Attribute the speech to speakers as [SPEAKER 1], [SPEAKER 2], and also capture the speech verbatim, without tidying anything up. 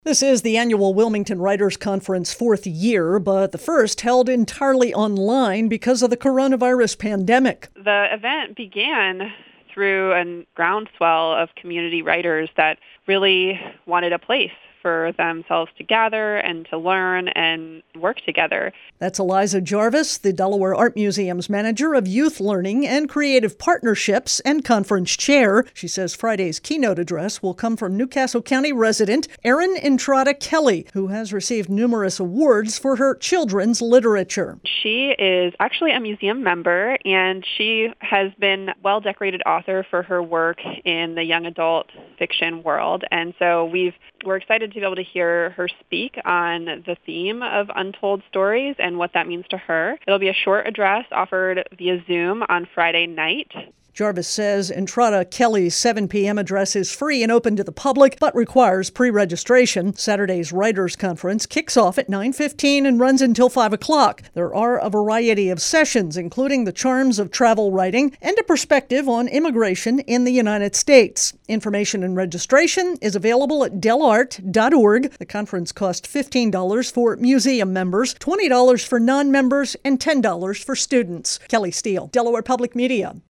[SPEAKER 1] This is the annual Wilmington Writers Conference fourth year, but the first held entirely online because of the coronavirus pandemic.
[SPEAKER 2] The event began through a groundswell of community writers that really wanted a place for themselves to gather and to learn and work together.
[SPEAKER 1] That's Eliza Jarvis, the Delaware Art Museum's manager of youth learning and creative partnerships and conference chair. She says Friday's keynote address will come from New Castle County resident Erin Entrada Kelly, who has received numerous awards for her children's literature.
[SPEAKER 2] She is actually a museum member, and she has been a well-decorated author for her work in the young adult fiction world. And so we've we're excited to be able to hear her speak on the theme of untold stories and what that means to her. It'll be a short address offered via Zoom on Friday night.
[SPEAKER 1] Jarvis says Entrada Kelly's seven p.m. address is free and open to the public, but requires pre-registration. Saturday's Writers Conference kicks off at nine fifteen and runs until five o'clock. There are a variety of sessions, including the charms of travel writing and a perspective on immigration in the United States. Information and registration is available at del art dot org. The conference costs fifteen dollars for museum members, twenty dollars for non-members, and ten dollars for students. Kelly Steele, Delaware Public Media.